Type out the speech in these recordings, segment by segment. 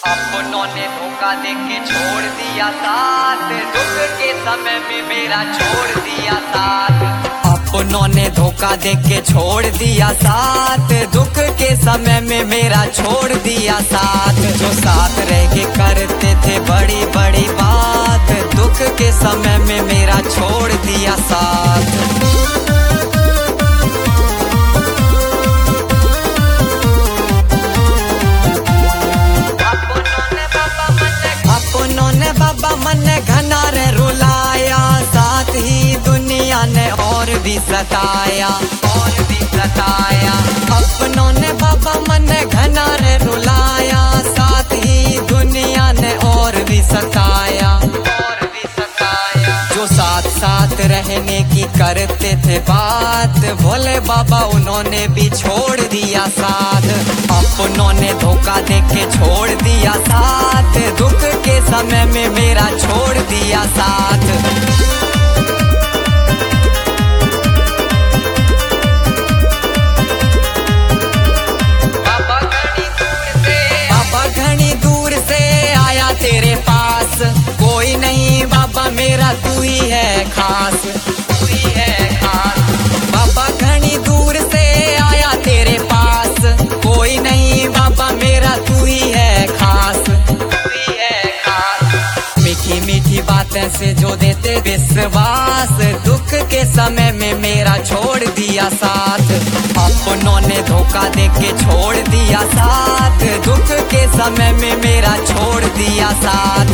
अपनों ने धोखा देके छोड़ दिया साथ, दुख के समय में मेरा छोड़ दिया साथ। अपनों ने धोखा देके छोड़ दिया साथ, दुख के समय में मेरा छोड़ दिया साथ। जो साथ रह के करते थे बड़ी बड़ी बात, दुख के समय में मेरा छोड़ दिया साथ। बाबा मन घना रे रुलाया, साथ ही दुनिया ने और भी सताया, और भी सताया। अपनों ने बाबा मन घना रे रुलाया, साथ ही दुनिया ने और भी सताया, और भी सताया। जो साथ साथ रहने की करते थे बात, भोले बाबा उन्होंने भी छोड़ दिया साथ। अपनों ने धोखा देके छोड़ दिया साथ, दुख के समय में मेरा छोड़ दिया साथ। बाबा घनी दूर से आया तेरे पास, कोई नहीं बाबा मेरा तू ही है खास, तू ही है खास। बाबा घनी दूर से आया तेरे पास, कोई नहीं बाबा मेरा तू ही है खास, तू ही है खास। मीठी मीठी बातें से जो देते विश्वास, दुख के समय में मेरा छोड़ दिया साथ। अपनों ने धोखा देके छोड़ दिया साथ, दुख के समय में मेरा छोड़ दिया साथ।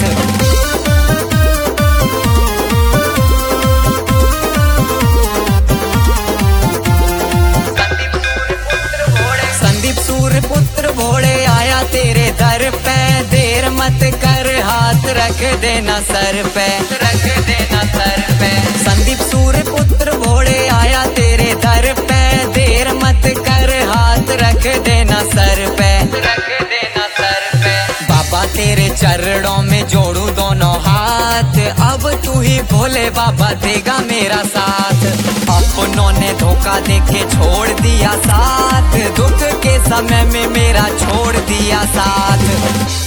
पुत्र भोले आया तेरे दर पे, देर मत कर हाथ रख देना सर पे, रख देना सर पे। संदीप सूर्य पुत्र भोले आया तेरे दर पे, देर मत कर हाथ रख देना सर पे, रख देना सर पे। बाबा तेरे चरणों में जोड़ू दोनों हाथ, अब तू ही भोले बाबा देगा मेरा साथ। अपनों ने धोखा देके छोड़ दिया साथ, दुख के समय में मेरा छोड़ दिया साथ।